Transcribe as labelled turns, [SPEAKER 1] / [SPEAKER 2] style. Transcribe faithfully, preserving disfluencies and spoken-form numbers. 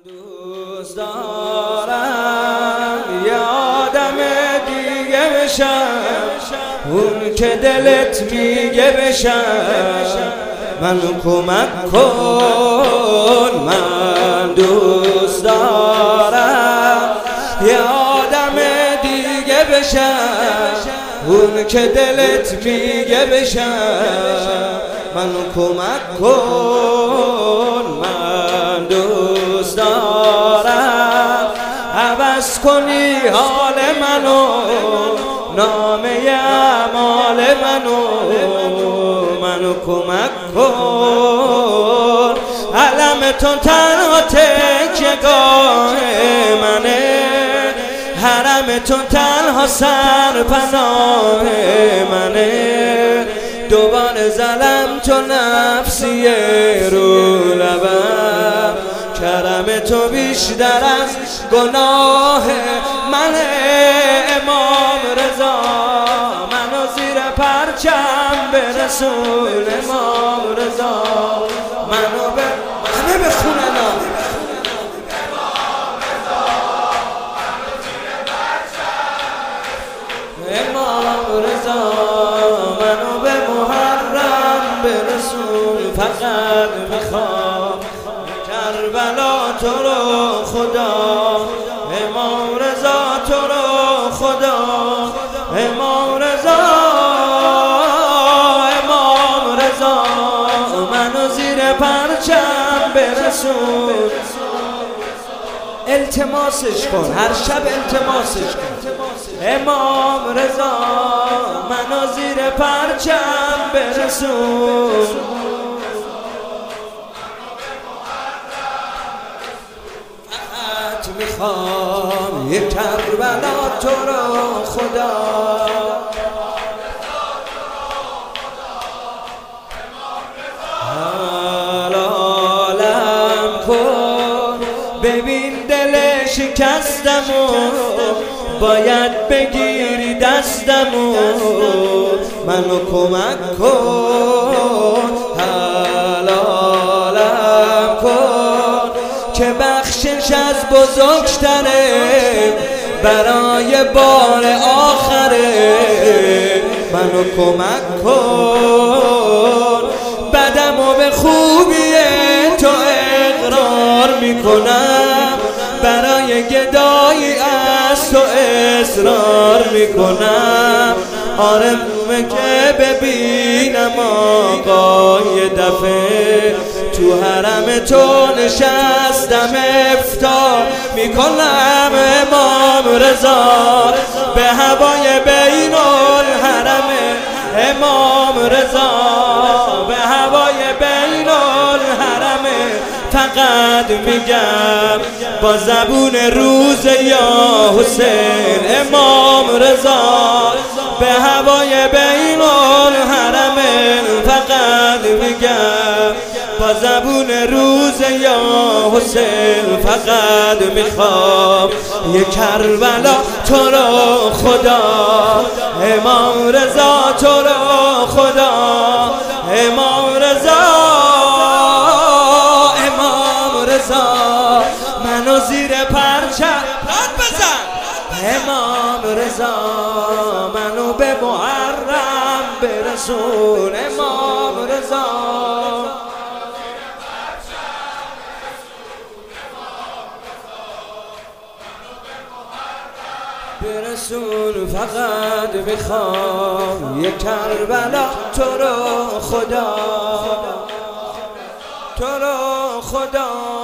[SPEAKER 1] دوست دارم یادم دیگه بشم، اون که دلت میگه بشم، منو کمک کن. من دوست دارم یادم دیگه بشم، اون که دلت میگه بشم، منو کمک کن. من دوست دارم عوض کنی حال منو، نامه اعمال منو، منو کمک کن. علم تو تنها تکیه‌گاه منه، حرم تو تنها سرپناه منه. دوباره زلم تو نفسیه رو لبم، کرم تو بیشتر از گناه منه. امام رضا منو زیر پرچم برسون، امام رضا منو به همه بخونن. امام رضا منو به محرم برسون، فقط میخوام کربلا تو رو خدا. امام رضا تو رو خدا، امام رضا، امام رضا منو زیر پرچم برسون. التماسش کن، هر شب التماسش کن. امام رضا منو زیر پرچم برسون. فقط میخوام یک کربلا تو رو خدا. حلالم کن، ببین دل شکستمو، باید بگیری دستمو، منو کمک کن. حلالم کن که بخشش از بزرگتره، برای بار آخره، منو کمک کن. بدمو به خوبی تو اقرار میکنم، برای گدایی از تو اصرار میکنم. آرمه که ببینم آقا یه دفعه تو حرم تو نشستم افطار میکنم. امام رضا به هوای بین الحرم، امام رضا به هوای بین الحرم. فقط میگم با زبون روز یا حسین، امام رضا به هوای بین الحرم. فقط میگم با زبون روز یا حسین، فقط میخوام یک کربلا تو رو خدا. امام رضا تو رو خدا، امام رضا، امام رضا منو زیر پرچم بزن. امام رضا منو به محرم برسون، امام رضا برسون. فقط میخوام یک کربلا تو رو خدا، تو رو خدا.